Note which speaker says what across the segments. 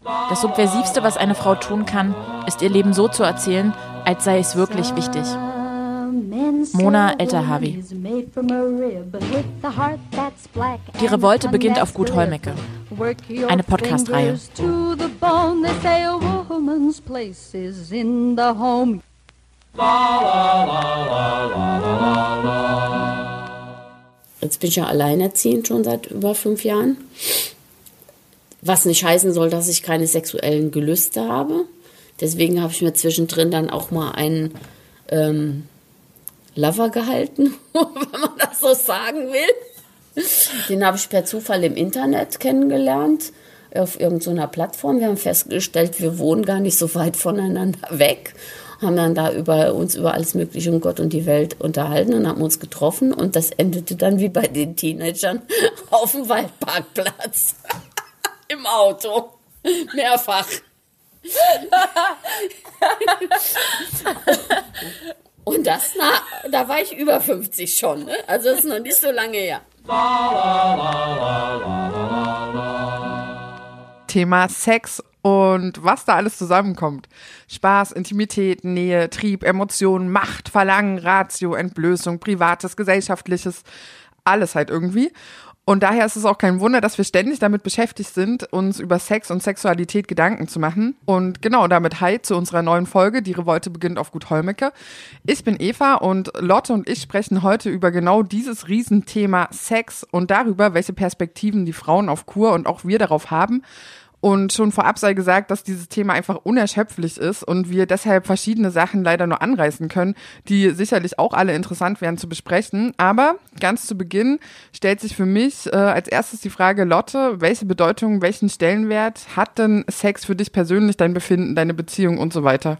Speaker 1: Das Subversivste, was eine Frau tun kann, ist ihr Leben so zu erzählen, als sei es wirklich wichtig. Mona Eltahawy. Die Revolte beginnt auf Gut Hollmecke. Eine Podcast-Reihe.
Speaker 2: Jetzt bin ich ja alleinerziehend schon seit über 5 Jahren. Was nicht heißen soll, dass ich keine sexuellen Gelüste habe. Deswegen habe ich mir zwischendrin dann auch mal einen Lover gehalten, wenn man das so sagen will. Den habe ich per Zufall im Internet kennengelernt, auf irgendeiner Plattform. Wir haben festgestellt, wir wohnen gar nicht so weit voneinander weg. Haben dann da uns über alles Mögliche um Gott und die Welt unterhalten und haben uns getroffen. Und das endete dann wie bei den Teenagern auf dem Waldparkplatz. Im Auto. Mehrfach. Und da war ich über 50 schon. Ne? Also das ist noch nicht so lange her.
Speaker 3: Thema Sex und was da alles zusammenkommt. Spaß, Intimität, Nähe, Trieb, Emotionen, Macht, Verlangen, Ratio, Entblößung, Privates, Gesellschaftliches, alles halt irgendwie. Und daher ist es auch kein Wunder, dass wir ständig damit beschäftigt sind, uns über Sex und Sexualität Gedanken zu machen. Und genau damit hi zu unserer neuen Folge, die Revolte beginnt auf Gut Hollmecke. Ich bin Eva und Lotte und ich sprechen heute über genau dieses Riesenthema Sex und darüber, welche Perspektiven die Frauen auf Kur und auch wir darauf haben. Und schon vorab sei gesagt, dass dieses Thema einfach unerschöpflich ist und wir deshalb verschiedene Sachen leider nur anreißen können, die sicherlich auch alle interessant wären zu besprechen. Aber ganz zu Beginn stellt sich für mich als erstes die Frage, Lotte, welche Bedeutung, welchen Stellenwert hat denn Sex für dich persönlich, dein Befinden, deine Beziehung und so weiter?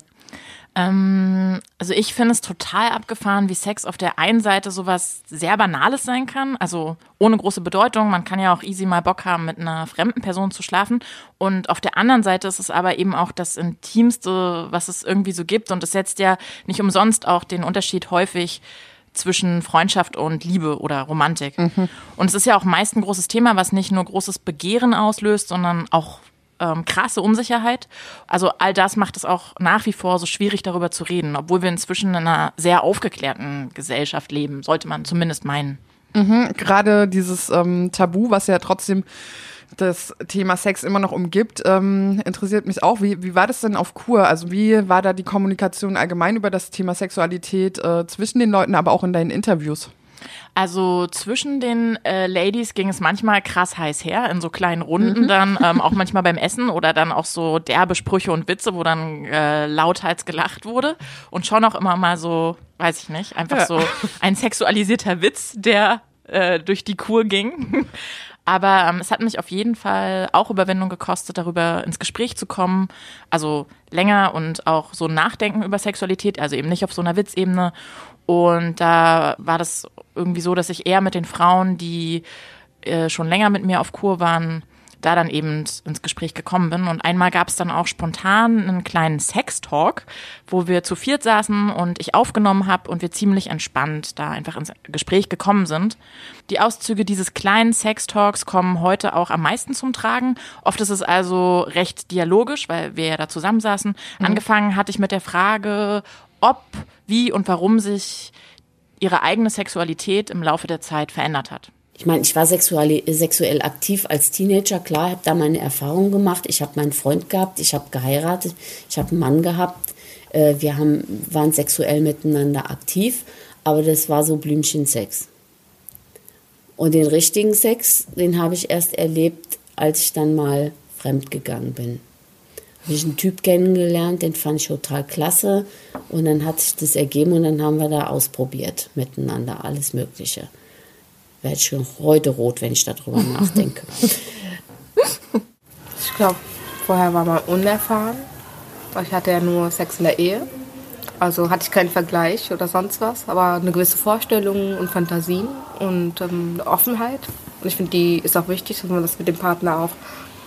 Speaker 1: Also ich finde es total abgefahren, wie Sex auf der einen Seite sowas sehr Banales sein kann, also ohne große Bedeutung. Man kann ja auch easy mal Bock haben, mit einer fremden Person zu schlafen. Und auf der anderen Seite ist es aber eben auch das Intimste, was es irgendwie so gibt. Und es setzt ja nicht umsonst auch den Unterschied häufig zwischen Freundschaft und Liebe oder Romantik. Mhm. Und es ist ja auch meist ein großes Thema, was nicht nur großes Begehren auslöst, sondern auch krasse Unsicherheit. Also all das macht es auch nach wie vor so schwierig, darüber zu reden, obwohl wir inzwischen in einer sehr aufgeklärten Gesellschaft leben, sollte man zumindest meinen.
Speaker 3: Mhm, gerade dieses Tabu, was ja trotzdem das Thema Sex immer noch umgibt, interessiert mich auch. Wie war das denn auf Kur? Also wie war da die Kommunikation allgemein über das Thema Sexualität zwischen den Leuten, aber auch in deinen Interviews?
Speaker 1: Also zwischen den Ladies ging es manchmal krass heiß her, in so kleinen Runden dann, auch manchmal beim Essen oder dann auch so derbe Sprüche und Witze, wo dann lauthals gelacht wurde und schon auch immer mal so, weiß ich nicht, einfach so ein sexualisierter Witz, der durch die Kur ging. Aber es hat mich auf jeden Fall auch Überwindung gekostet, darüber ins Gespräch zu kommen, also länger und auch so nachdenken über Sexualität, also eben nicht auf so einer Witzebene. Und da war das irgendwie so, dass ich eher mit den Frauen, die schon länger mit mir auf Kur waren, da dann eben ins Gespräch gekommen bin. Und einmal gab es dann auch spontan einen kleinen Sex-Talk, wo wir zu viert saßen und ich aufgenommen habe und wir ziemlich entspannt da einfach ins Gespräch gekommen sind. Die Auszüge dieses kleinen Sex-Talks kommen heute auch am meisten zum Tragen. Oft ist es also recht dialogisch, weil wir ja da zusammensaßen. Angefangen hatte ich mit der Frage, ob, wie und warum sich ihre eigene Sexualität im Laufe der Zeit verändert hat.
Speaker 2: Ich meine, ich war sexuell aktiv als Teenager, klar, habe da meine Erfahrungen gemacht. Ich habe meinen Freund gehabt, ich habe geheiratet, ich habe einen Mann gehabt. Wir waren sexuell miteinander aktiv, aber das war so Blümchensex. Und den richtigen Sex, den habe ich erst erlebt, als ich dann mal fremdgegangen bin. Habe ich einen Typ kennengelernt, den fand ich total klasse. Und dann hat sich das ergeben und dann haben wir da ausprobiert miteinander, alles Mögliche. Werde ich schon heute rot, wenn ich darüber nachdenke.
Speaker 4: Ich glaube, vorher war man unerfahren. Ich hatte ja nur Sex in der Ehe. Also hatte ich keinen Vergleich oder sonst was. Aber eine gewisse Vorstellung und Fantasien und eine Offenheit. Und ich finde, die ist auch wichtig, dass man das mit dem Partner auch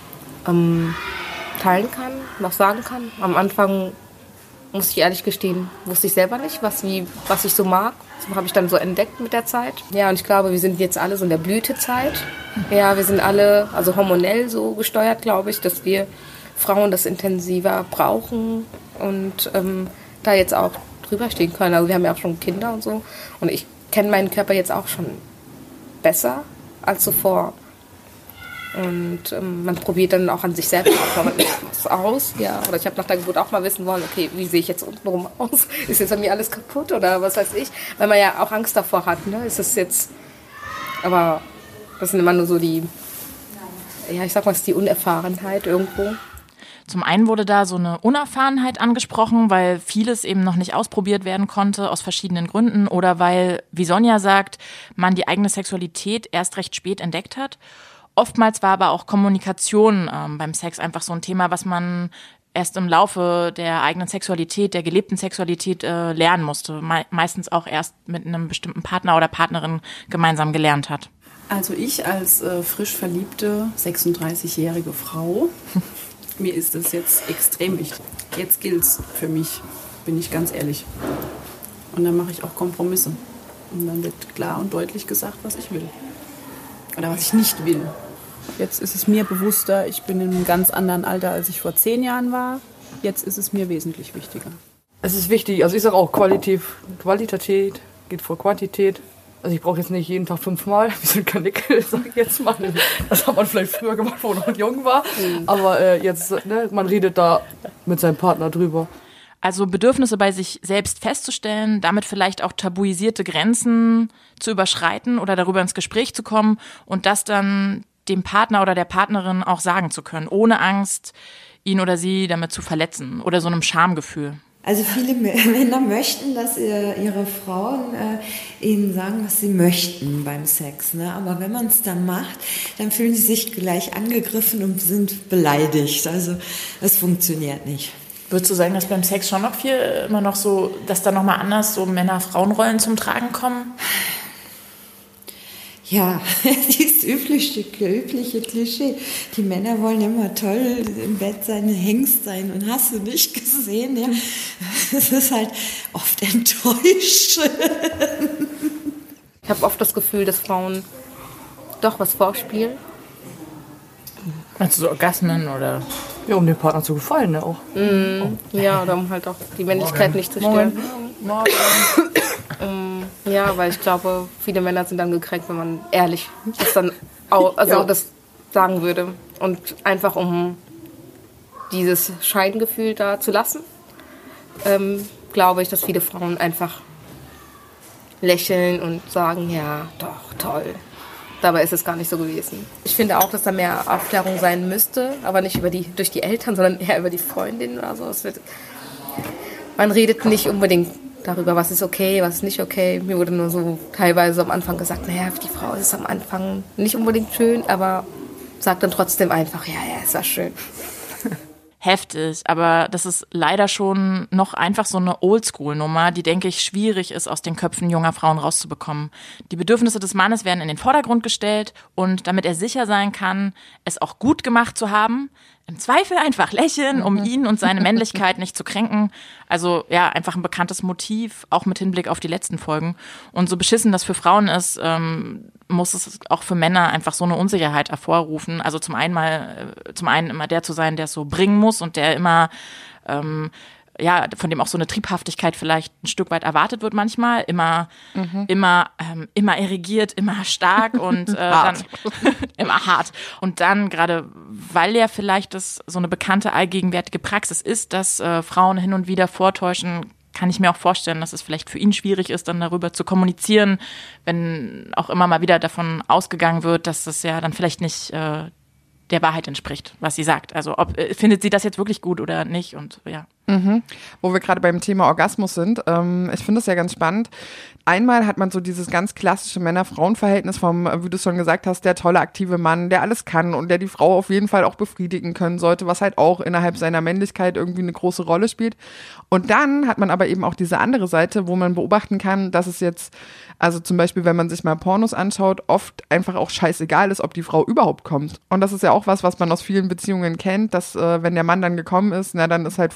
Speaker 4: teilen kann, noch sagen kann. Am Anfang, muss ich ehrlich gestehen, wusste ich selber nicht, was ich so mag. Das habe ich dann so entdeckt mit der Zeit. Ja, und ich glaube, wir sind jetzt alle so in der Blütezeit. Ja, wir sind alle, also hormonell so gesteuert, glaube ich, dass wir Frauen das intensiver brauchen und da jetzt auch drüber stehen können. Also wir haben ja auch schon Kinder und so. Und ich kenne meinen Körper jetzt auch schon besser als zuvor. Und man probiert dann auch an sich selbst was aus. Ja. Oder ich habe nach der Geburt auch mal wissen wollen, okay, wie sehe ich jetzt untenrum aus? Ist jetzt an mir alles kaputt oder was weiß ich? Weil man ja auch Angst davor hat. Ne? Ist es jetzt... Aber das sind immer nur so die... Ja, ich sag mal, es ist die Unerfahrenheit irgendwo.
Speaker 1: Zum einen wurde da so eine Unerfahrenheit angesprochen, weil vieles eben noch nicht ausprobiert werden konnte, aus verschiedenen Gründen. Oder weil, wie Sonja sagt, man die eigene Sexualität erst recht spät entdeckt hat. Oftmals war aber auch Kommunikation beim Sex einfach so ein Thema, was man erst im Laufe der eigenen Sexualität, der gelebten Sexualität lernen musste. Meistens auch erst mit einem bestimmten Partner oder Partnerin gemeinsam gelernt hat.
Speaker 5: Also ich als frisch verliebte 36-jährige Frau, mir ist das jetzt extrem wichtig. Jetzt gilt's für mich, bin ich ganz ehrlich. Und dann mache ich auch Kompromisse. Und dann wird klar und deutlich gesagt, was ich will. Oder was ich nicht will. Jetzt ist es mir bewusster, ich bin in einem ganz anderen Alter, als ich vor 10 Jahren war. Jetzt ist es mir wesentlich wichtiger.
Speaker 6: Es ist wichtig, also ich sage auch Qualität geht vor Quantität. Also ich brauche jetzt nicht jeden Tag 5-mal, wir sind kein Nickel, sag ich jetzt mal. Das hat man vielleicht früher gemacht, wo man noch jung war. Aber jetzt, man redet da mit seinem Partner drüber.
Speaker 1: Also Bedürfnisse bei sich selbst festzustellen, damit vielleicht auch tabuisierte Grenzen zu überschreiten oder darüber ins Gespräch zu kommen und das dann dem Partner oder der Partnerin auch sagen zu können, ohne Angst, ihn oder sie damit zu verletzen oder so einem Schamgefühl.
Speaker 7: Also viele Männer möchten, dass ihre Frauen ihnen sagen, was sie möchten beim Sex. Ne? Aber wenn man es dann macht, dann fühlen sie sich gleich angegriffen und sind beleidigt. Also das funktioniert nicht.
Speaker 1: Würdest du sagen, dass beim Sex schon noch viel immer noch so, dass da nochmal anders so Männer-Frauen-Rollen zum Tragen kommen?
Speaker 7: Ja, dieses übliche Klischee. Die Männer wollen immer toll im Bett sein, Hengst sein und hast du nicht gesehen. Ja? Das ist halt oft enttäuschend.
Speaker 4: Ich habe oft das Gefühl, dass Frauen doch was vorspielen.
Speaker 1: Also so Orgasmen oder...
Speaker 6: Ja, um dem Partner zu gefallen, ne, auch.
Speaker 4: Ja, oder um halt auch die Männlichkeit nicht zu stören. Ja, weil ich glaube, viele Männer sind dann gekränkt, wenn man ehrlich das dann auch, das sagen würde. Und einfach um dieses Scheingefühl da zu lassen, glaube ich, dass viele Frauen einfach lächeln und sagen, ja, doch, toll. Dabei ist es gar nicht so gewesen. Ich finde auch, dass da mehr Aufklärung sein müsste, aber nicht durch die Eltern, sondern eher über die Freundin oder so. Man redet nicht unbedingt darüber, was ist okay, was ist nicht okay. Mir wurde nur so teilweise am Anfang gesagt, naja, für die Frau ist es am Anfang nicht unbedingt schön, aber sagt dann trotzdem einfach, ja, es war schön.
Speaker 1: Heftig, aber das ist leider schon noch einfach so eine Oldschool-Nummer, die, denke ich, schwierig ist, aus den Köpfen junger Frauen rauszubekommen. Die Bedürfnisse des Mannes werden in den Vordergrund gestellt und damit er sicher sein kann, es auch gut gemacht zu haben, im Zweifel einfach lächeln, um ihn und seine Männlichkeit nicht zu kränken. Also ja, einfach ein bekanntes Motiv, auch mit Hinblick auf die letzten Folgen. Und so beschissen das für Frauen ist, muss es auch für Männer einfach so eine Unsicherheit hervorrufen. Also zum einen immer der zu sein, der es so bringen muss und der immer von dem auch so eine Triebhaftigkeit vielleicht ein Stück weit erwartet wird manchmal, immer erregiert, immer stark und dann immer hart. Und dann gerade, weil ja vielleicht das so eine bekannte allgegenwärtige Praxis ist, dass Frauen hin und wieder vortäuschen, kann ich mir auch vorstellen, dass es vielleicht für ihn schwierig ist, dann darüber zu kommunizieren, wenn auch immer mal wieder davon ausgegangen wird, dass das ja dann vielleicht nicht der Wahrheit entspricht, was sie sagt. Also findet sie das jetzt wirklich gut oder nicht und ja.
Speaker 3: Wo wir gerade beim Thema Orgasmus sind, ich finde das ja ganz spannend. Einmal hat man so dieses ganz klassische Männer-Frauen-Verhältnis vom, wie du es schon gesagt hast, der tolle, aktive Mann, der alles kann und der die Frau auf jeden Fall auch befriedigen können sollte, was halt auch innerhalb seiner Männlichkeit irgendwie eine große Rolle spielt. Und dann hat man aber eben auch diese andere Seite, wo man beobachten kann, dass es jetzt, also zum Beispiel, wenn man sich mal Pornos anschaut, oft einfach auch scheißegal ist, ob die Frau überhaupt kommt. Und das ist ja auch was man aus vielen Beziehungen kennt, dass wenn der Mann dann gekommen ist, na dann ist halt vorbei.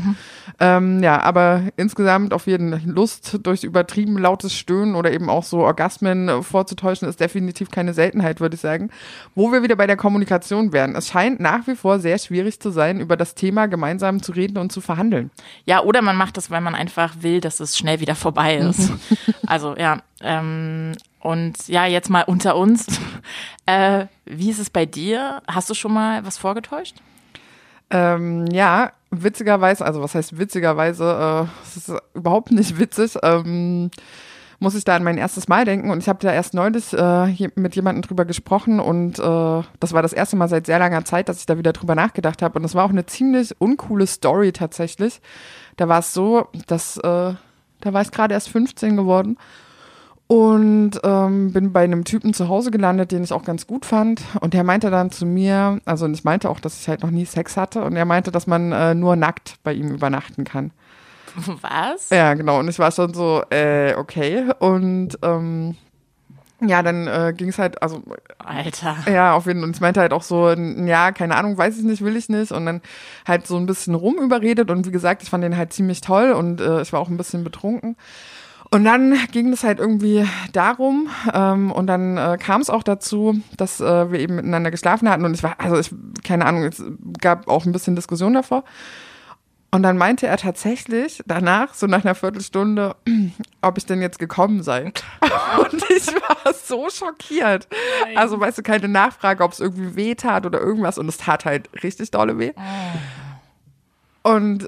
Speaker 3: Ja, aber insgesamt auf jeden Fall Lust durch übertrieben lautes Stöhnen oder eben auch so Orgasmen vorzutäuschen, ist definitiv keine Seltenheit, würde ich sagen. Wo wir wieder bei der Kommunikation wären. Es scheint nach wie vor sehr schwierig zu sein, über das Thema gemeinsam zu reden und zu verhandeln.
Speaker 1: Ja, oder man macht das, weil man einfach will, dass es schnell wieder vorbei ist. Also ja, und ja, jetzt mal unter uns. Wie ist es bei dir? Hast du schon mal was vorgetäuscht?
Speaker 3: Ja, witzigerweise, also was heißt witzigerweise, es ist überhaupt nicht witzig, muss ich da an mein erstes Mal denken und ich habe da erst neulich mit jemandem drüber gesprochen und das war das erste Mal seit sehr langer Zeit, dass ich da wieder drüber nachgedacht habe und das war auch eine ziemlich uncoole Story tatsächlich. Da war es so, dass, da war ich gerade erst 15 geworden und bin bei einem Typen zu Hause gelandet, den ich auch ganz gut fand. Und der meinte dann zu mir, also und ich meinte auch, dass ich halt noch nie Sex hatte. Und er meinte, dass man nur nackt bei ihm übernachten kann.
Speaker 1: Was?
Speaker 3: Ja, genau. Und ich war schon so, okay. Und ja, dann ging es halt, also
Speaker 1: Alter.
Speaker 3: ja, auf jeden Fall. Und ich meinte halt auch so, ja, keine Ahnung, weiß ich nicht, will ich nicht. Und dann halt so ein bisschen rumüberredet. Und wie gesagt, ich fand den halt ziemlich toll und ich war auch ein bisschen betrunken. Und dann ging es halt irgendwie darum und dann kam es auch dazu, dass wir eben miteinander geschlafen hatten und keine Ahnung, es gab auch ein bisschen Diskussion davor. Und dann meinte er tatsächlich danach, so nach einer Viertelstunde, ob ich denn jetzt gekommen sei. Und ich war so schockiert.
Speaker 1: Nein.
Speaker 3: Also weißt du, keine Nachfrage, ob es irgendwie weh tat oder irgendwas und es tat halt richtig dolle weh. Und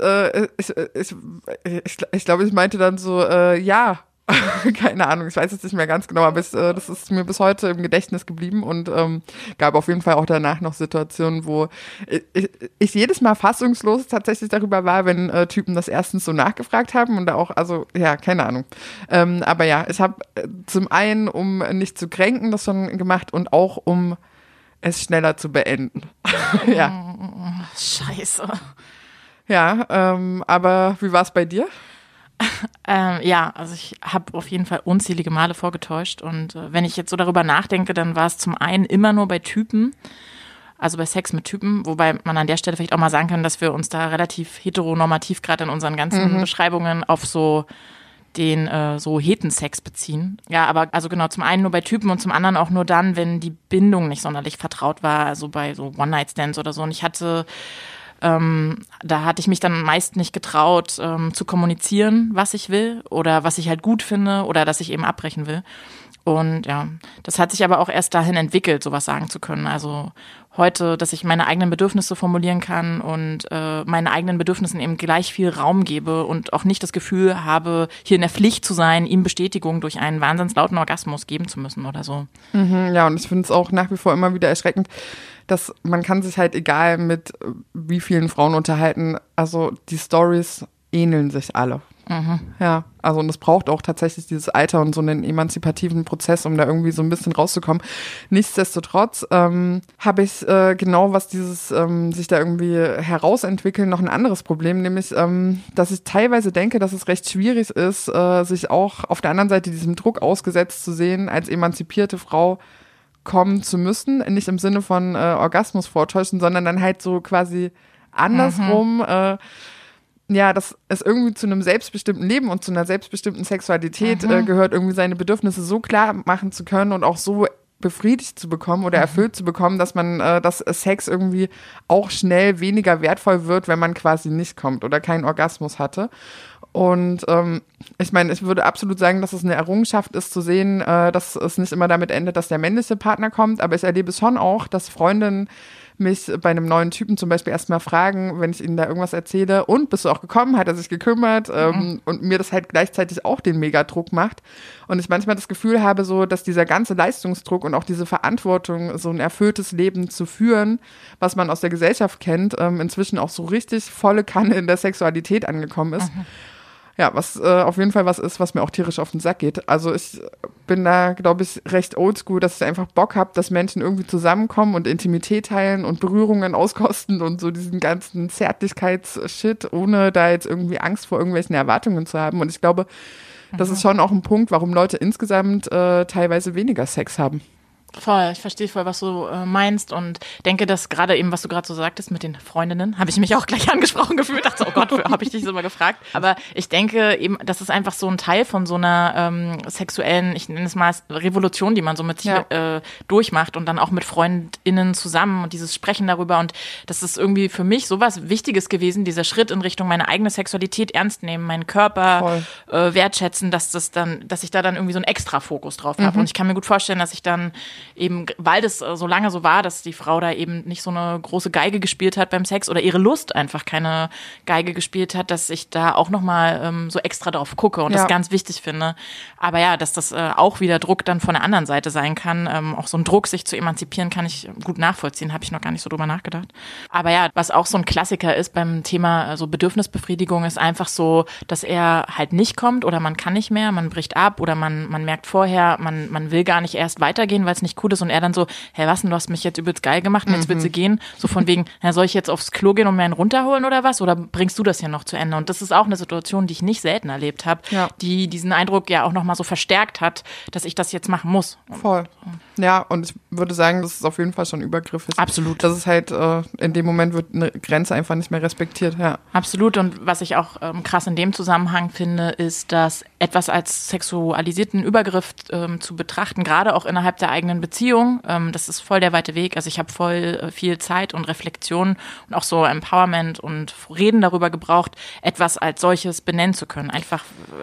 Speaker 3: ich glaube, ich meinte dann so, ja, keine Ahnung, ich weiß es nicht mehr ganz genau, aber das ist mir bis heute im Gedächtnis geblieben und gab auf jeden Fall auch danach noch Situationen, wo ich jedes Mal fassungslos tatsächlich darüber war, wenn Typen das erstens so nachgefragt haben und da auch, also ja, keine Ahnung. Aber ja, ich habe zum einen, um nicht zu kränken, das schon gemacht und auch um es schneller zu beenden. Ja.
Speaker 1: Scheiße.
Speaker 3: Ja, aber wie war es bei dir?
Speaker 1: Ja, also ich habe auf jeden Fall unzählige Male vorgetäuscht und wenn ich jetzt so darüber nachdenke, dann war es zum einen immer nur bei Typen, also bei Sex mit Typen, wobei man an der Stelle vielleicht auch mal sagen kann, dass wir uns da relativ heteronormativ gerade in unseren ganzen Beschreibungen auf so den so Hetensex beziehen. Ja, aber also genau, zum einen nur bei Typen und zum anderen auch nur dann, wenn die Bindung nicht sonderlich vertraut war, also bei so One-Night-Stands oder so. Und ich hatte da hatte ich mich dann meist nicht getraut, zu kommunizieren, was ich will oder was ich halt gut finde oder dass ich eben abbrechen will. Und ja, das hat sich aber auch erst dahin entwickelt, sowas sagen zu können. Also heute, dass ich meine eigenen Bedürfnisse formulieren kann und meinen eigenen Bedürfnissen eben gleich viel Raum gebe und auch nicht das Gefühl habe, hier in der Pflicht zu sein, ihm Bestätigung durch einen wahnsinnslauten Orgasmus geben zu müssen oder so.
Speaker 3: Ja, und ich finde es auch nach wie vor immer wieder erschreckend, dass man kann sich halt egal mit wie vielen Frauen unterhalten, also die Storys ähneln sich alle. Ja, also und es braucht auch tatsächlich dieses Alter und so einen emanzipativen Prozess, um da irgendwie so ein bisschen rauszukommen. Nichtsdestotrotz habe ich genau, was dieses sich da irgendwie herausentwickeln, noch ein anderes Problem, nämlich, dass ich teilweise denke, dass es recht schwierig ist, sich auch auf der anderen Seite diesem Druck ausgesetzt zu sehen, als emanzipierte Frau kommen zu müssen, nicht im Sinne von Orgasmus vortäuschen, sondern dann halt so quasi andersrum, ja, dass es irgendwie zu einem selbstbestimmten Leben und zu einer selbstbestimmten Sexualität gehört, irgendwie seine Bedürfnisse so klar machen zu können und auch so befriedigt zu bekommen oder erfüllt zu bekommen, dass man, dass Sex irgendwie auch schnell weniger wertvoll wird, wenn man quasi nicht kommt oder keinen Orgasmus hatte. Und ich meine, ich würde absolut sagen, dass es eine Errungenschaft ist zu sehen, dass es nicht immer damit endet, dass der männliche Partner kommt, aber ich erlebe es schon auch, dass Freundinnen mich bei einem neuen Typen zum Beispiel erstmal fragen, wenn ich ihnen da irgendwas erzähle, und bist du auch gekommen, hat er sich gekümmert, und mir das halt gleichzeitig auch den Megadruck macht. Und ich manchmal das Gefühl habe, so, dass dieser ganze Leistungsdruck und auch diese Verantwortung, so ein erfülltes Leben zu führen, was man aus der Gesellschaft kennt, inzwischen auch so richtig volle Kanne in der Sexualität angekommen ist. Ja, was auf jeden Fall was ist, was mir auch tierisch auf den Sack geht. Also ich bin da, glaube ich, recht oldschool, dass ich einfach Bock habe, dass Menschen irgendwie zusammenkommen und Intimität teilen und Berührungen auskosten und so diesen ganzen Zärtlichkeits-Shit, ohne da jetzt irgendwie Angst vor irgendwelchen Erwartungen zu haben. Und ich glaube, das ist schon auch ein Punkt, warum Leute insgesamt teilweise weniger Sex haben.
Speaker 1: Voll, ich verstehe voll, was du meinst und denke, dass gerade eben, was du gerade so sagtest mit den Freundinnen, habe ich mich auch gleich angesprochen gefühlt, dachte, oh Gott, habe ich dich so mal gefragt. Aber ich denke eben, das ist einfach so ein Teil von so einer sexuellen, ich nenne es mal Revolution, die man so mit sich durchmacht und dann auch mit FreundInnen zusammen und dieses Sprechen darüber. Und das ist irgendwie für mich sowas Wichtiges gewesen, dieser Schritt in Richtung meine eigene Sexualität ernst nehmen, meinen Körper wertschätzen, dass ich da dann irgendwie so einen extra Fokus drauf habe. Und ich kann mir gut vorstellen, dass ich dann eben, weil das so lange so war, dass die Frau da eben nicht so eine große Geige gespielt hat beim Sex oder ihre Lust einfach keine Geige gespielt hat, dass ich da auch nochmal so extra drauf gucke und das ganz wichtig finde. Aber ja, dass das auch wieder Druck dann von der anderen Seite sein kann, auch so ein Druck, sich zu emanzipieren, kann ich gut nachvollziehen, habe ich noch gar nicht so drüber nachgedacht. Aber ja, was auch so ein Klassiker ist beim Thema so Bedürfnisbefriedigung, ist einfach so, dass er halt nicht kommt oder man kann nicht mehr, man bricht ab oder man merkt vorher, man will gar nicht erst weitergehen, weil es nicht gut ist und er dann so, hey, was denn, du hast mich jetzt übelst geil gemacht und jetzt willst du gehen, so von wegen, soll ich jetzt aufs Klo gehen und mir einen runterholen oder was, oder bringst du das hier noch zu Ende? Und das ist auch eine Situation, die ich nicht selten erlebt habe, die diesen Eindruck ja auch nochmal so verstärkt hat, dass ich das jetzt machen muss.
Speaker 3: Voll. Ja, und ich würde sagen, das ist auf jeden Fall schon übergriffig.
Speaker 1: Absolut.
Speaker 3: Das ist halt, in dem Moment wird eine Grenze einfach nicht mehr respektiert, ja.
Speaker 1: Absolut, und was ich auch krass in dem Zusammenhang finde, ist, dass etwas als sexualisierten Übergriff zu betrachten, gerade auch innerhalb der eigenen Beziehung, das ist voll der weite Weg. Also ich habe voll viel Zeit und Reflexion und auch so Empowerment und Reden darüber gebraucht, etwas als solches benennen zu können. Einfach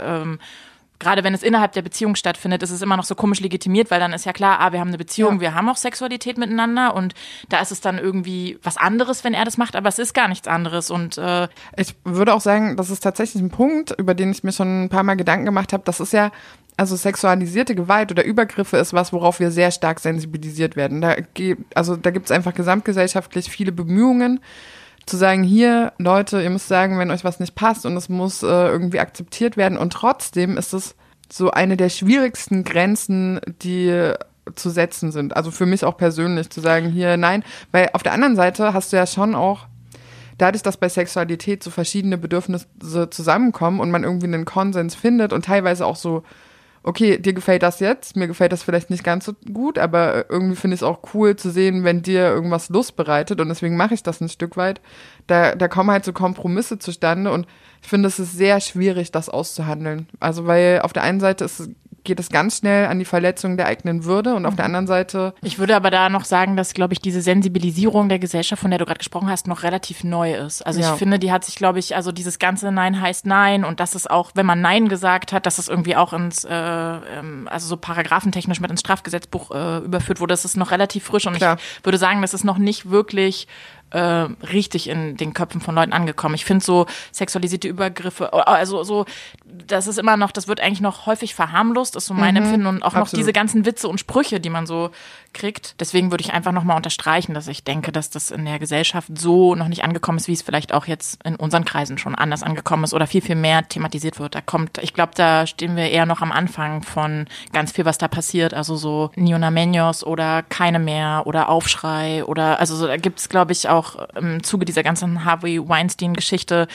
Speaker 1: gerade wenn es innerhalb der Beziehung stattfindet, ist es immer noch so komisch legitimiert, weil dann ist ja klar, wir haben eine Beziehung, wir haben auch Sexualität miteinander und da ist es dann irgendwie was anderes, wenn er das macht, aber es ist gar nichts anderes. Und
Speaker 3: ich würde auch sagen, das ist tatsächlich ein Punkt, über den ich mir schon ein paar Mal Gedanken gemacht habe. Das ist ja, also sexualisierte Gewalt oder Übergriffe ist was, worauf wir sehr stark sensibilisiert werden. Da gibt es einfach gesamtgesellschaftlich viele Bemühungen, zu sagen, hier, Leute, ihr müsst sagen, wenn euch was nicht passt und es muss irgendwie akzeptiert werden. Und trotzdem ist es so eine der schwierigsten Grenzen, die zu setzen sind. Also für mich auch persönlich zu sagen, hier, nein. Weil auf der anderen Seite hast du ja schon auch, dadurch, dass bei Sexualität so verschiedene Bedürfnisse zusammenkommen und man irgendwie einen Konsens findet und teilweise auch so, okay, dir gefällt das jetzt, mir gefällt das vielleicht nicht ganz so gut, aber irgendwie finde ich es auch cool zu sehen, wenn dir irgendwas Lust bereitet und deswegen mache ich das ein Stück weit. Da kommen halt so Kompromisse zustande und ich finde, es ist sehr schwierig, das auszuhandeln. Also weil auf der einen Seite geht es ganz schnell an die Verletzung der eigenen Würde und auf der anderen Seite...
Speaker 1: Ich würde aber da noch sagen, dass, glaube ich, diese Sensibilisierung der Gesellschaft, von der du gerade gesprochen hast, noch relativ neu ist. Also ich finde, die hat sich, glaube ich, also dieses ganze Nein heißt Nein und das ist auch, wenn man Nein gesagt hat, dass es irgendwie auch ins, also so paragraphentechnisch mit ins Strafgesetzbuch überführt wurde, das ist noch relativ frisch und
Speaker 3: Klar.
Speaker 1: Ich würde sagen, das ist noch nicht wirklich richtig in den Köpfen von Leuten angekommen. Ich finde so sexualisierte Übergriffe, also so, das ist immer noch, das wird eigentlich noch häufig verharmlost, ist so mein Empfinden und auch
Speaker 3: absolut.
Speaker 1: noch diese ganzen Witze und Sprüche, die man so kriegt. Deswegen würde ich einfach nochmal unterstreichen, dass ich denke, dass das in der Gesellschaft so noch nicht angekommen ist, wie es vielleicht auch jetzt in unseren Kreisen schon anders angekommen ist oder viel, viel mehr thematisiert wird. Ich glaube, da stehen wir eher noch am Anfang von ganz viel, was da passiert. Also so Neonameños oder Keine mehr oder Aufschrei oder, also so, da gibt es, glaube ich, auch im Zuge dieser ganzen Harvey Weinstein-Geschichte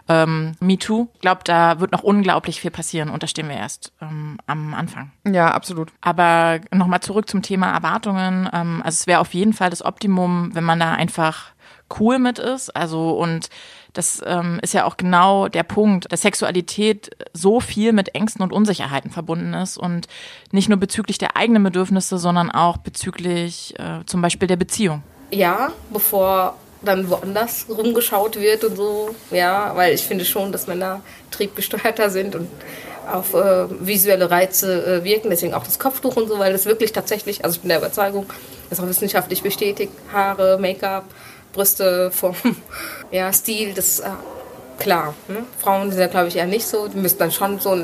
Speaker 1: MeToo. Ich glaube, da wird noch unglaublich viel passieren und da stehen wir erst am Anfang.
Speaker 3: Ja, absolut.
Speaker 1: Aber nochmal zurück zum Thema Erwartungen. Also es wäre auf jeden Fall das Optimum, wenn man da einfach cool mit ist. Also und das ist ja auch genau der Punkt, dass Sexualität so viel mit Ängsten und Unsicherheiten verbunden ist und nicht nur bezüglich der eigenen Bedürfnisse, sondern auch bezüglich zum Beispiel der Beziehung.
Speaker 4: Ja, bevor dann woanders rumgeschaut wird und so. Ja, weil ich finde schon, dass Männer triebgesteuerter sind und auf visuelle Reize wirken. Deswegen auch das Kopftuch und so, weil das wirklich tatsächlich, also ich bin der Überzeugung, das ist auch wissenschaftlich bestätigt, Haare, Make-up, Brüste, Form, ja, Stil, das ist klar. Ne? Frauen sind ja, glaube ich, eher nicht so. Die müssen dann schon so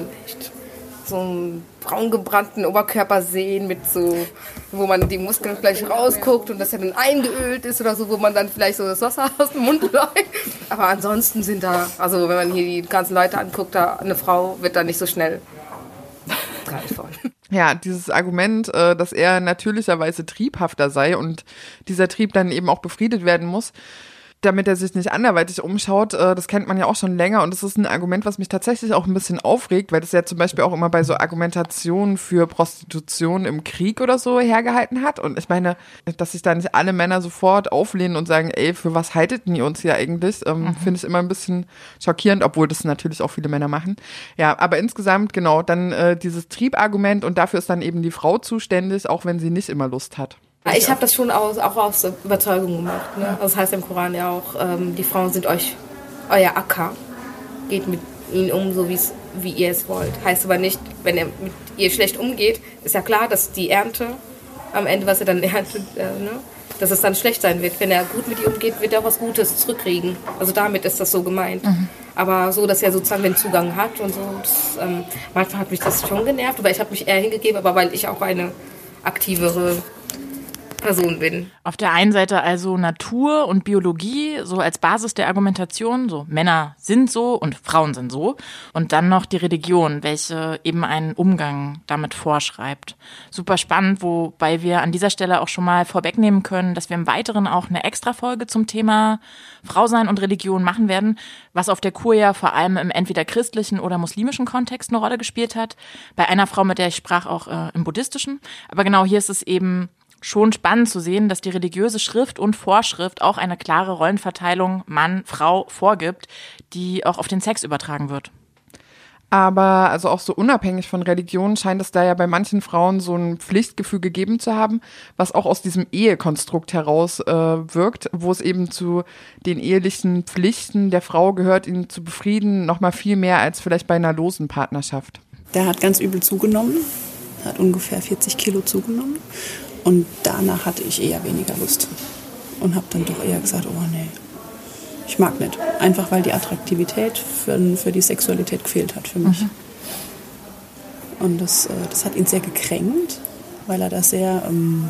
Speaker 4: einen braungebrannten Oberkörper sehen, mit so, wo man die Muskeln vielleicht rausguckt und das ja dann eingeölt ist oder so, wo man dann vielleicht so das Wasser aus dem Mund läuft. Aber ansonsten sind da, also wenn man hier die ganzen Leute anguckt, da eine Frau wird da nicht so schnell reizvoll.
Speaker 3: Ja, dieses Argument, dass er natürlicherweise triebhafter sei und dieser Trieb dann eben auch befriedet werden muss, damit er sich nicht anderweitig umschaut. Das kennt man ja auch schon länger und das ist ein Argument, was mich tatsächlich auch ein bisschen aufregt, weil das ja zum Beispiel auch immer bei so Argumentationen für Prostitution im Krieg oder so hergehalten hat. Und ich meine, dass sich da nicht alle Männer sofort auflehnen und sagen, ey, für was haltet ihr uns hier eigentlich? Finde ich immer ein bisschen schockierend, obwohl das natürlich auch viele Männer machen. Ja, aber insgesamt, genau, dann dieses Triebargument und dafür ist dann eben die Frau zuständig, auch wenn sie nicht immer Lust hat.
Speaker 4: Ich habe das schon auch aus Überzeugung gemacht. Ne? Das heißt im Koran ja auch, die Frauen sind euch euer Acker. Geht mit ihnen um, so wie ihr es wollt. Heißt aber nicht, wenn er mit ihr schlecht umgeht, ist ja klar, dass die Ernte am Ende, was er dann erntet, dass es dann schlecht sein wird. Wenn er gut mit ihr umgeht, wird er auch was Gutes zurückkriegen. Also damit ist das so gemeint. Aber so, dass er sozusagen den Zugang hat und so. Manchmal hat mich das schon genervt, aber ich habe mich eher hingegeben, aber weil ich auch eine aktivere Person bin.
Speaker 1: Auf der einen Seite also Natur und Biologie so als Basis der Argumentation, so Männer sind so und Frauen sind so. Und dann noch die Religion, welche eben einen Umgang damit vorschreibt. Super spannend, wobei wir an dieser Stelle auch schon mal vorwegnehmen können, dass wir im Weiteren auch eine Extra-Folge zum Thema Frausein und Religion machen werden, was auf der Kur ja vor allem im entweder christlichen oder muslimischen Kontext eine Rolle gespielt hat. Bei einer Frau, mit der ich sprach, auch im buddhistischen. Aber genau hier ist es eben schon spannend zu sehen, dass die religiöse Schrift und Vorschrift auch eine klare Rollenverteilung Mann-Frau vorgibt, die auch auf den Sex übertragen wird.
Speaker 3: Aber also auch so unabhängig von Religion scheint es da ja bei manchen Frauen so ein Pflichtgefühl gegeben zu haben, was auch aus diesem Ehekonstrukt heraus wirkt, wo es eben zu den ehelichen Pflichten der Frau gehört, ihn zu befrieden, noch mal viel mehr als vielleicht bei einer losen Partnerschaft.
Speaker 5: Der hat ganz übel zugenommen, hat ungefähr 40 Kilo zugenommen. Und danach hatte ich eher weniger Lust und habe dann doch eher gesagt, oh nee, ich mag nicht. Einfach weil die Attraktivität für die Sexualität gefehlt hat für mich. Und das hat ihn sehr gekränkt, weil er da sehr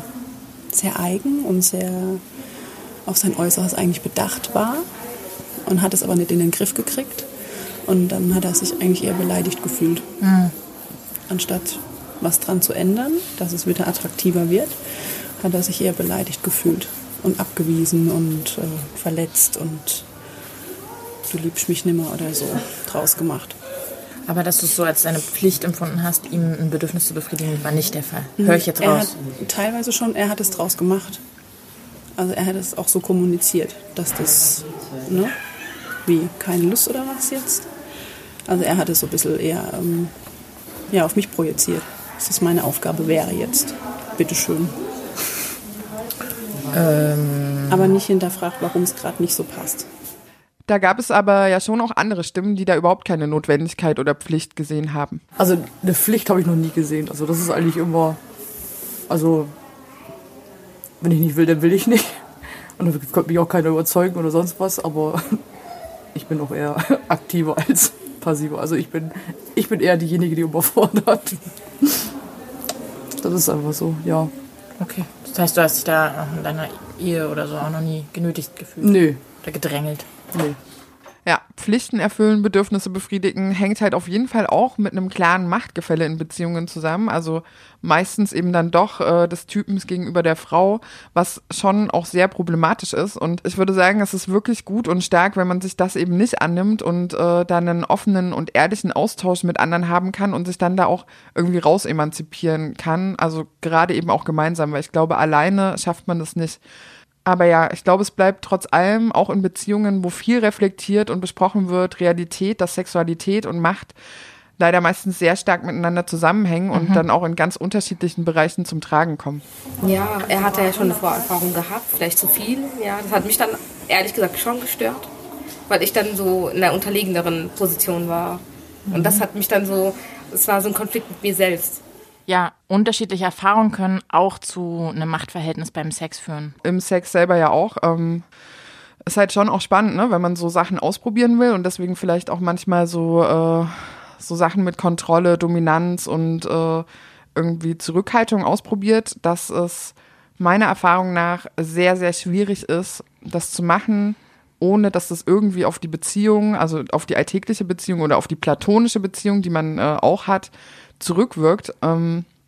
Speaker 5: eigen und sehr auf sein Äußeres eigentlich bedacht war und hat es aber nicht in den Griff gekriegt. Und dann hat er sich eigentlich eher beleidigt gefühlt. Anstatt was dran zu ändern, dass es wieder attraktiver wird, hat er sich eher beleidigt gefühlt und abgewiesen und verletzt und du liebst mich nimmer oder so draus gemacht.
Speaker 1: Aber dass du es so als deine Pflicht empfunden hast, ihm ein Bedürfnis zu befriedigen, war nicht der Fall. Höre ich jetzt raus.
Speaker 5: Teilweise schon, er hat es draus gemacht. Also er hat es auch so kommuniziert, dass das, ne, wie keine Lust oder was jetzt. Also er hat es so ein bisschen eher auf mich projiziert. Dass das meine Aufgabe wäre jetzt. Bitteschön. Aber nicht hinterfragt, warum es gerade nicht so passt.
Speaker 3: Da gab es aber ja schon auch andere Stimmen, die da überhaupt keine Notwendigkeit oder Pflicht gesehen haben.
Speaker 6: Also eine Pflicht habe ich noch nie gesehen. Also das ist eigentlich immer, also wenn ich nicht will, dann will ich nicht. Und dann könnte mich auch keiner überzeugen oder sonst was. Aber ich bin auch eher aktiver als passiver. Also ich bin eher diejenige, die überfordert. Das ist einfach so, ja.
Speaker 1: Okay. Das heißt, du hast dich da in deiner Ehe oder so auch noch nie genötigt gefühlt?
Speaker 6: Nö.
Speaker 1: Oder gedrängelt?
Speaker 6: Nee.
Speaker 3: Ja, Pflichten erfüllen, Bedürfnisse befriedigen, hängt halt auf jeden Fall auch mit einem klaren Machtgefälle in Beziehungen zusammen. Also meistens eben dann doch des Typens gegenüber der Frau, was schon auch sehr problematisch ist. Und ich würde sagen, es ist wirklich gut und stark, wenn man sich das eben nicht annimmt und da einen offenen und ehrlichen Austausch mit anderen haben kann und sich dann da auch irgendwie raus emanzipieren kann. Also gerade eben auch gemeinsam, weil ich glaube, alleine schafft man das nicht. Aber ja, ich glaube, es bleibt trotz allem auch in Beziehungen, wo viel reflektiert und besprochen wird, Realität, dass Sexualität und Macht leider meistens sehr stark miteinander zusammenhängen und dann auch in ganz unterschiedlichen Bereichen zum Tragen kommen.
Speaker 4: Ja, er hatte ja schon eine Vorerfahrung gehabt, vielleicht zu viel. Ja, das hat mich dann ehrlich gesagt schon gestört, weil ich dann so in einer unterlegenderen Position war. Und das hat mich dann so, es war so ein Konflikt mit mir selbst.
Speaker 1: Ja, unterschiedliche Erfahrungen können auch zu einem Machtverhältnis beim Sex führen.
Speaker 3: Im Sex selber ja auch. Ist halt schon auch spannend, ne, wenn man so Sachen ausprobieren will und deswegen vielleicht auch manchmal so Sachen mit Kontrolle, Dominanz und irgendwie Zurückhaltung ausprobiert, dass es meiner Erfahrung nach sehr, sehr schwierig ist, das zu machen, ohne dass das irgendwie auf die Beziehung, also auf die alltägliche Beziehung oder auf die platonische Beziehung, die man auch hat, zurückwirkt.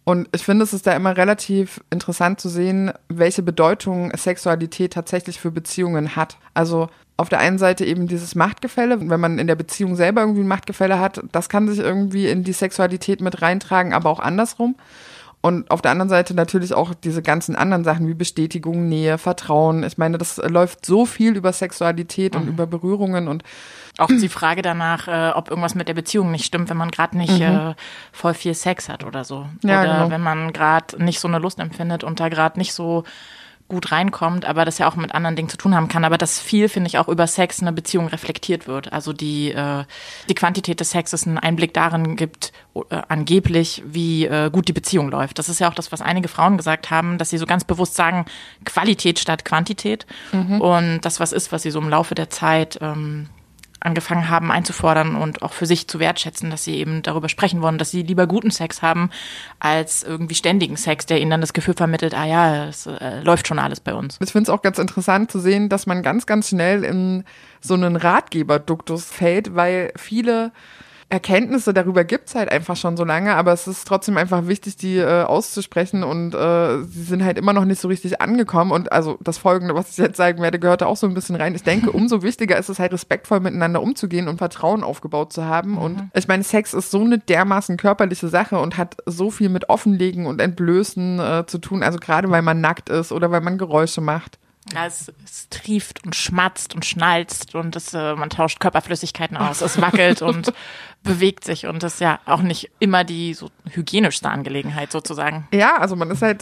Speaker 3: Und ich finde, es ist da immer relativ interessant zu sehen, welche Bedeutung Sexualität tatsächlich für Beziehungen hat. Also auf der einen Seite eben dieses Machtgefälle, wenn man in der Beziehung selber irgendwie ein Machtgefälle hat, das kann sich irgendwie in die Sexualität mit reintragen, aber auch andersrum. Und auf der anderen Seite natürlich auch diese ganzen anderen Sachen wie Bestätigung, Nähe, Vertrauen. Ich meine, das läuft so viel über Sexualität und über Berührungen und
Speaker 1: auch die Frage danach, ob irgendwas mit der Beziehung nicht stimmt, wenn man gerade nicht voll viel Sex hat oder so.
Speaker 3: Ja,
Speaker 1: oder
Speaker 3: genau.
Speaker 1: wenn man gerade nicht so eine Lust empfindet und da gerade nicht so gut reinkommt, aber das ja auch mit anderen Dingen zu tun haben kann. Aber dass viel, finde ich, auch über Sex in einer Beziehung reflektiert wird. Also die Quantität des Sexes einen Einblick darin gibt, angeblich, wie gut die Beziehung läuft. Das ist ja auch das, was einige Frauen gesagt haben, dass sie so ganz bewusst sagen, Qualität statt Quantität. Und das was sie so im Laufe der Zeit angefangen haben einzufordern und auch für sich zu wertschätzen, dass sie eben darüber sprechen wollen, dass sie lieber guten Sex haben, als irgendwie ständigen Sex, der ihnen dann das Gefühl vermittelt, es läuft schon alles bei uns.
Speaker 3: Ich finde es auch ganz interessant zu sehen, dass man ganz, ganz schnell in so einen Ratgeberduktus fällt, weil viele Erkenntnisse darüber gibt's halt einfach schon so lange, aber es ist trotzdem einfach wichtig, die auszusprechen und sie sind halt immer noch nicht so richtig angekommen und also das Folgende, was ich jetzt sagen werde, gehört da auch so ein bisschen rein. Ich denke, umso wichtiger ist es halt respektvoll miteinander umzugehen und Vertrauen aufgebaut zu haben und ich meine, Sex ist so eine dermaßen körperliche Sache und hat so viel mit Offenlegen und Entblößen zu tun, also gerade weil man nackt ist oder weil man Geräusche macht.
Speaker 1: Ja, es trieft und schmatzt und schnalzt und man tauscht Körperflüssigkeiten aus, es wackelt und bewegt sich und das ist ja auch nicht immer die so hygienischste Angelegenheit sozusagen.
Speaker 3: Ja, also man ist halt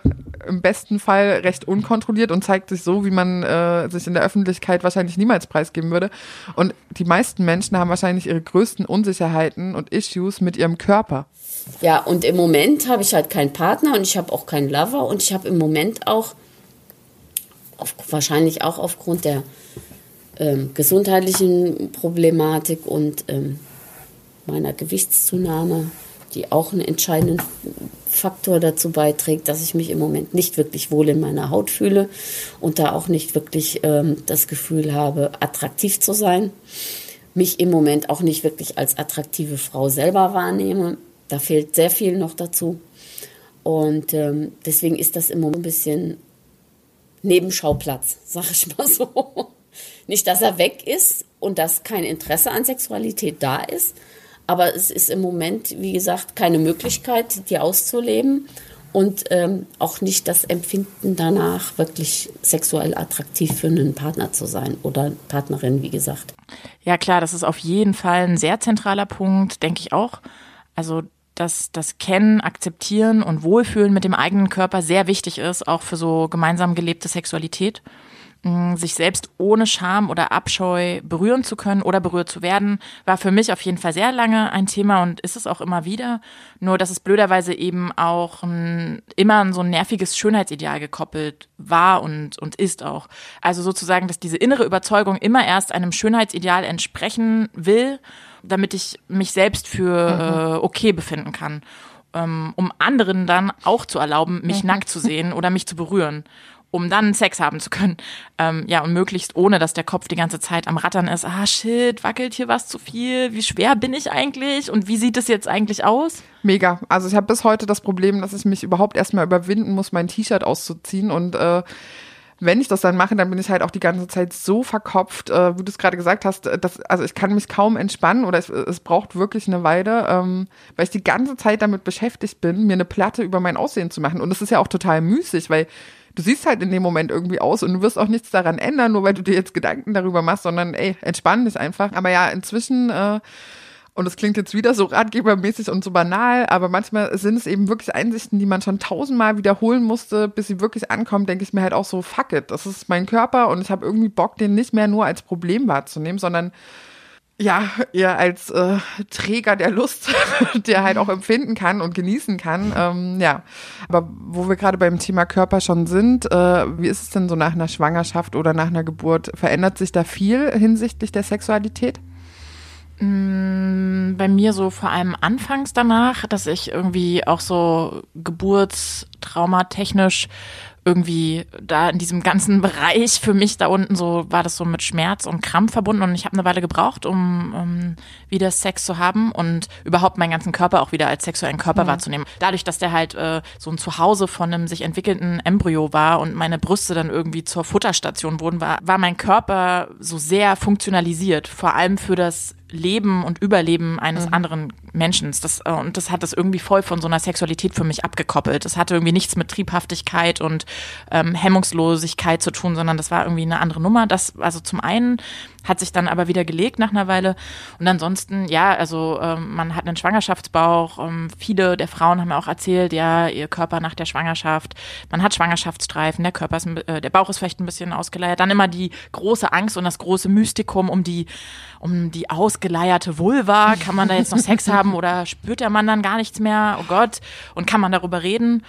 Speaker 3: im besten Fall recht unkontrolliert und zeigt sich so, wie man sich in der Öffentlichkeit wahrscheinlich niemals preisgeben würde. Und die meisten Menschen haben wahrscheinlich ihre größten Unsicherheiten und Issues mit ihrem Körper.
Speaker 2: Ja, und im Moment habe ich halt keinen Partner und ich habe auch keinen Lover und ich habe im Moment auch wahrscheinlich auch aufgrund der gesundheitlichen Problematik und meiner Gewichtszunahme, die auch einen entscheidenden Faktor dazu beiträgt, dass ich mich im Moment nicht wirklich wohl in meiner Haut fühle und da auch nicht wirklich das Gefühl habe, attraktiv zu sein. Mich im Moment auch nicht wirklich als attraktive Frau selber wahrnehme. Da fehlt sehr viel noch dazu. Und deswegen ist das im Moment ein bisschen Nebenschauplatz, sag ich mal so. Nicht, dass er weg ist und dass kein Interesse an Sexualität da ist, aber es ist im Moment, wie gesagt, keine Möglichkeit, die auszuleben und auch nicht das Empfinden danach, wirklich sexuell attraktiv für einen Partner zu sein oder Partnerin, wie gesagt.
Speaker 1: Ja klar, das ist auf jeden Fall ein sehr zentraler Punkt, denke ich auch. Also dass das Kennen, Akzeptieren und Wohlfühlen mit dem eigenen Körper sehr wichtig ist, auch für so gemeinsam gelebte Sexualität. Sich selbst ohne Scham oder Abscheu berühren zu können oder berührt zu werden, war für mich auf jeden Fall sehr lange ein Thema und ist es auch immer wieder. Nur, dass es blöderweise eben auch immer an so ein nerviges Schönheitsideal gekoppelt war und ist auch. Also sozusagen, dass diese innere Überzeugung immer erst einem Schönheitsideal entsprechen will, damit ich mich selbst für okay befinden kann, um anderen dann auch zu erlauben, mich nackt zu sehen oder mich zu berühren, um dann Sex haben zu können. Und möglichst ohne, dass der Kopf die ganze Zeit am Rattern ist. Shit, wackelt hier was zu viel? Wie schwer bin ich eigentlich? Und wie sieht es jetzt eigentlich aus?
Speaker 3: Mega. Also ich habe bis heute das Problem, dass ich mich überhaupt erstmal überwinden muss, mein T-Shirt auszuziehen und wenn ich das dann mache, dann bin ich halt auch die ganze Zeit so verkopft, wie du es gerade gesagt hast, also ich kann mich kaum entspannen oder es braucht wirklich eine Weile, weil ich die ganze Zeit damit beschäftigt bin, mir eine Platte über mein Aussehen zu machen. Und das ist ja auch total müßig, weil du siehst halt in dem Moment irgendwie aus und du wirst auch nichts daran ändern, nur weil du dir jetzt Gedanken darüber machst, sondern entspann dich einfach. Aber ja, inzwischen und es klingt jetzt wieder so ratgebermäßig und so banal, aber manchmal sind es eben wirklich Einsichten, die man schon 1000-mal wiederholen musste, bis sie wirklich ankommen, denke ich mir halt auch so, fuck it, das ist mein Körper und ich habe irgendwie Bock, den nicht mehr nur als Problem wahrzunehmen, sondern ja, eher als Träger der Lust, der halt auch empfinden kann und genießen kann. Aber wo wir gerade beim Thema Körper schon sind, wie ist es denn so nach einer Schwangerschaft oder nach einer Geburt? Verändert sich da viel hinsichtlich der Sexualität?
Speaker 1: Bei mir so vor allem anfangs danach, dass ich irgendwie auch so geburtstraumatechnisch irgendwie da in diesem ganzen Bereich für mich da unten so, war das so mit Schmerz und Krampf verbunden und ich habe eine Weile gebraucht, um wieder Sex zu haben und überhaupt meinen ganzen Körper auch wieder als sexuellen Körper wahrzunehmen. Dadurch, dass der halt so ein Zuhause von einem sich entwickelnden Embryo war und meine Brüste dann irgendwie zur Futterstation wurden, war mein Körper so sehr funktionalisiert, vor allem für das Leben und Überleben eines anderen Menschen. Und das hat das irgendwie voll von so einer Sexualität für mich abgekoppelt. Das hatte irgendwie nichts mit Triebhaftigkeit und Hemmungslosigkeit zu tun, sondern das war irgendwie eine andere Nummer. Das, also zum einen hat sich dann aber wieder gelegt nach einer Weile. Und ansonsten, ja, also man hat einen Schwangerschaftsbauch. Viele der Frauen haben mir auch erzählt, ja, ihr Körper nach der Schwangerschaft, man hat Schwangerschaftsstreifen, der Bauch ist vielleicht ein bisschen ausgeleiert. Dann immer die große Angst und das große Mystikum um die ausgeleierte Vulva. Kann man da jetzt noch Sex haben oder spürt der Mann dann gar nichts mehr? Oh Gott. Und kann man darüber reden?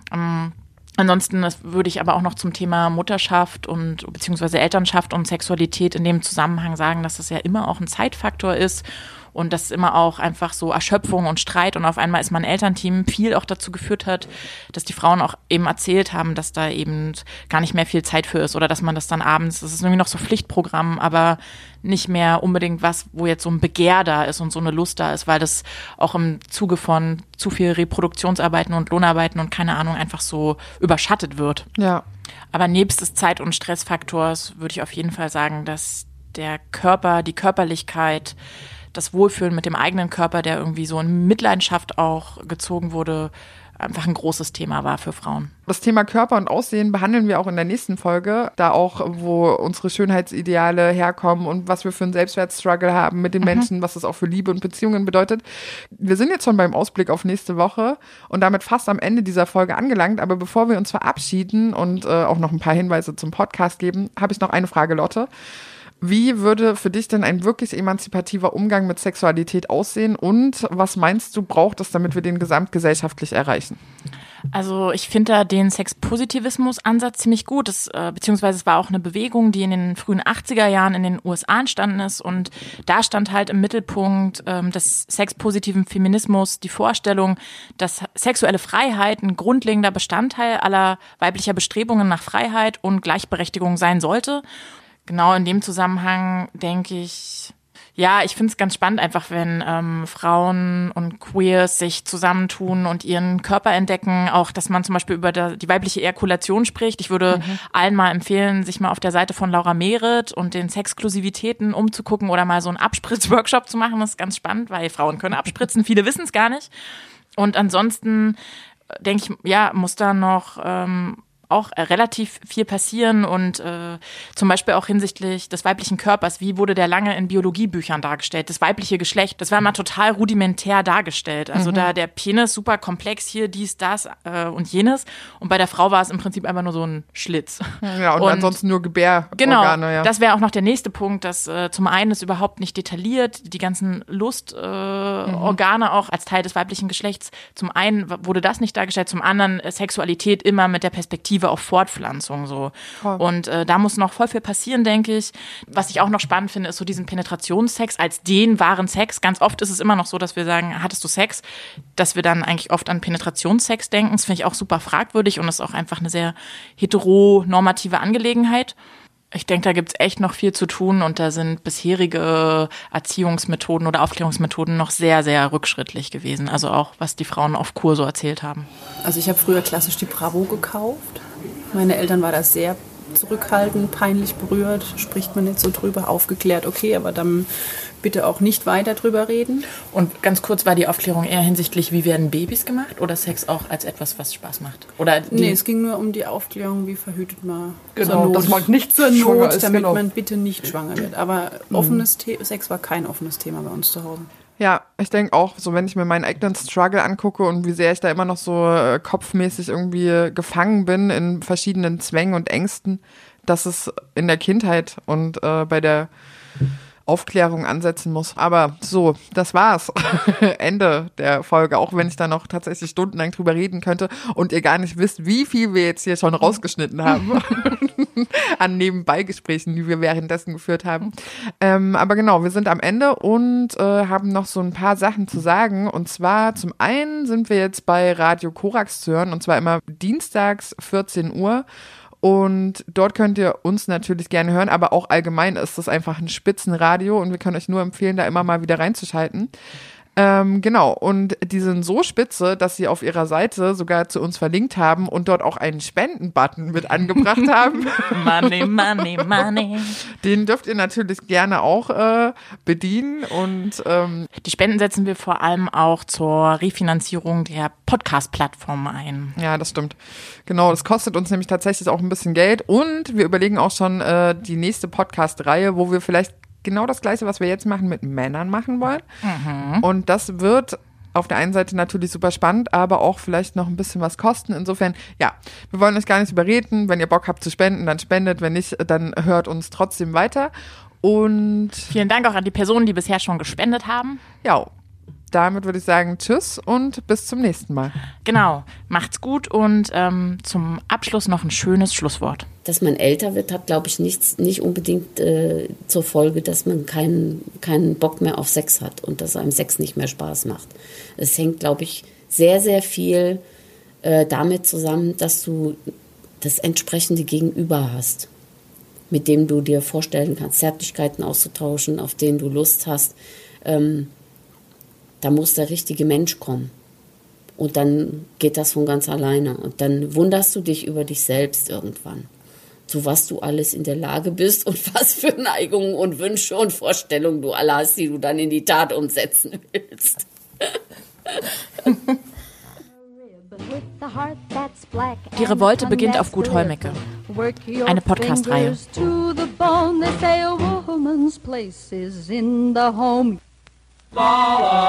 Speaker 1: Ansonsten würde ich aber auch noch zum Thema Mutterschaft und beziehungsweise Elternschaft und Sexualität in dem Zusammenhang sagen, dass das ja immer auch ein Zeitfaktor ist und dass immer auch einfach so Erschöpfung und Streit und auf einmal ist mein Elternteam viel auch dazu geführt hat, dass die Frauen auch eben erzählt haben, dass da eben gar nicht mehr viel Zeit für ist oder dass man das dann abends, das ist irgendwie noch so Pflichtprogramm, aber nicht mehr unbedingt was, wo jetzt so ein Begehr da ist und so eine Lust da ist, weil das auch im Zuge von zu viel Reproduktionsarbeiten und Lohnarbeiten und keine Ahnung einfach so überschattet wird.
Speaker 3: Ja.
Speaker 1: Aber nebst des Zeit- und Stressfaktors würde ich auf jeden Fall sagen, dass der Körper, die Körperlichkeit, das Wohlfühlen mit dem eigenen Körper, der irgendwie so in Mitleidenschaft auch gezogen wurde, einfach ein großes Thema war für Frauen.
Speaker 3: Das Thema Körper und Aussehen behandeln wir auch in der nächsten Folge, da auch, wo unsere Schönheitsideale herkommen und was wir für einen Selbstwertstruggle haben mit den Menschen, was das auch für Liebe und Beziehungen bedeutet. Wir sind jetzt schon beim Ausblick auf nächste Woche und damit fast am Ende dieser Folge angelangt, aber bevor wir uns verabschieden und auch noch ein paar Hinweise zum Podcast geben, habe ich noch eine Frage, Lotte. Wie würde für dich denn ein wirklich emanzipativer Umgang mit Sexualität aussehen und was meinst du, braucht es, damit wir den gesamtgesellschaftlich erreichen?
Speaker 1: Also ich finde da den Sexpositivismus-Ansatz ziemlich gut, beziehungsweise es war auch eine Bewegung, die in den frühen 80er Jahren in den USA entstanden ist und da stand halt im Mittelpunkt des sexpositiven Feminismus die Vorstellung, dass sexuelle Freiheit ein grundlegender Bestandteil aller weiblicher Bestrebungen nach Freiheit und Gleichberechtigung sein sollte. Genau in dem Zusammenhang denke ich, ja, ich finde es ganz spannend einfach, wenn Frauen und Queers sich zusammentun und ihren Körper entdecken, auch, dass man zum Beispiel über die weibliche Ejakulation spricht. Ich würde allen mal empfehlen, sich mal auf der Seite von Laura Mehret und den Sexklusivitäten umzugucken oder mal so einen Abspritz-Workshop zu machen. Das ist ganz spannend, weil Frauen können abspritzen, viele wissen es gar nicht. Und ansonsten denke ich, ja, muss da noch auch relativ viel passieren und zum Beispiel auch hinsichtlich des weiblichen Körpers. Wie wurde der lange in Biologiebüchern dargestellt? Das weibliche Geschlecht, das war immer total rudimentär dargestellt. Also da der Penis super komplex, hier dies, das und jenes. Und bei der Frau war es im Prinzip einfach nur so ein Schlitz.
Speaker 3: Ja, und ansonsten nur Gebärorgane.
Speaker 1: Genau,
Speaker 3: ja.
Speaker 1: Das wäre auch noch der nächste Punkt, dass zum einen ist überhaupt nicht detailliert, die ganzen Lustorgane auch als Teil des weiblichen Geschlechts. Zum einen wurde das nicht dargestellt, zum anderen Sexualität immer mit der Perspektive auf Fortpflanzung so. Voll. Und da muss noch voll viel passieren, denke ich. Was ich auch noch spannend finde, ist so diesen Penetrationssex als den wahren Sex. Ganz oft ist es immer noch so, dass wir sagen, hattest du Sex? Dass wir dann eigentlich oft an Penetrationssex denken. Das finde ich auch super fragwürdig und ist auch einfach eine sehr heteronormative Angelegenheit. Ich denke, da gibt's echt noch viel zu tun und da sind bisherige Erziehungsmethoden oder Aufklärungsmethoden noch sehr, sehr rückschrittlich gewesen. Also auch, was die Frauen auf Kur so erzählt haben.
Speaker 5: Also ich habe früher klassisch die Bravo gekauft. Meine Eltern waren da sehr zurückhaltend, peinlich berührt, spricht man nicht so drüber, aufgeklärt, okay, aber dann bitte auch nicht weiter drüber reden.
Speaker 1: Und ganz kurz, war die Aufklärung eher hinsichtlich, wie werden Babys gemacht oder Sex auch als etwas, was Spaß macht? Oder
Speaker 5: nee, es ging nur um die Aufklärung, wie verhütet man
Speaker 6: genau, dass man nicht
Speaker 5: zur Not,
Speaker 6: ist,
Speaker 5: damit
Speaker 6: genau.
Speaker 5: man bitte nicht schwanger wird. Aber Sex war kein offenes Thema bei uns zu Hause.
Speaker 3: Ja, ich denke auch, so wenn ich mir meinen eigenen Struggle angucke und wie sehr ich da immer noch so kopfmäßig irgendwie gefangen bin in verschiedenen Zwängen und Ängsten, dass es in der Kindheit und bei der Aufklärung ansetzen muss. Aber so, das war's. Ende der Folge, auch wenn ich da noch tatsächlich stundenlang drüber reden könnte und ihr gar nicht wisst, wie viel wir jetzt hier schon rausgeschnitten haben an Nebenbeigesprächen, die wir währenddessen geführt haben. Aber genau, wir sind am Ende und haben noch so ein paar Sachen zu sagen. Und zwar zum einen sind wir jetzt bei Radio Korax zu hören, und zwar immer dienstags 14 Uhr. Und dort könnt ihr uns natürlich gerne hören, aber auch allgemein ist das einfach ein Spitzenradio und wir können euch nur empfehlen, da immer mal wieder reinzuschalten. Genau, und die sind so spitze, dass sie auf ihrer Seite sogar zu uns verlinkt haben und dort auch einen Spenden-Button mit angebracht haben.
Speaker 1: Money, money, money.
Speaker 3: Den dürft ihr natürlich gerne auch bedienen. Und
Speaker 1: die Spenden setzen wir vor allem auch zur Refinanzierung der Podcast-Plattform ein.
Speaker 3: Ja, das stimmt. Genau, das kostet uns nämlich tatsächlich auch ein bisschen Geld. Und wir überlegen auch schon die nächste Podcast-Reihe, wo wir vielleicht genau das Gleiche, was wir jetzt machen, mit Männern machen wollen. Mhm. Und das wird auf der einen Seite natürlich super spannend, aber auch vielleicht noch ein bisschen was kosten. Insofern, ja, wir wollen euch gar nicht überreden. Wenn ihr Bock habt zu spenden, dann spendet. Wenn nicht, dann hört uns trotzdem weiter. Und
Speaker 1: vielen Dank auch an die Personen, die bisher schon gespendet haben.
Speaker 3: Ja, damit würde ich sagen, tschüss und bis zum nächsten Mal.
Speaker 1: Genau, macht's gut und zum Abschluss noch ein schönes Schlusswort.
Speaker 2: Dass man älter wird, hat, glaube ich, nicht unbedingt zur Folge, dass man keinen Bock mehr auf Sex hat und dass einem Sex nicht mehr Spaß macht. Es hängt, glaube ich, sehr, sehr viel damit zusammen, dass du das entsprechende Gegenüber hast, mit dem du dir vorstellen kannst, Zärtlichkeiten auszutauschen, auf denen du Lust hast. Da muss der richtige Mensch kommen. Und dann geht das von ganz alleine. Und dann wunderst du dich über dich selbst irgendwann. Zu was du alles in der Lage bist und was für Neigungen und Wünsche und Vorstellungen du alle hast, die du dann in die Tat umsetzen willst.
Speaker 1: Die Revolte beginnt auf Gut Hollmecke. Eine Podcast-Reihe.
Speaker 8: La la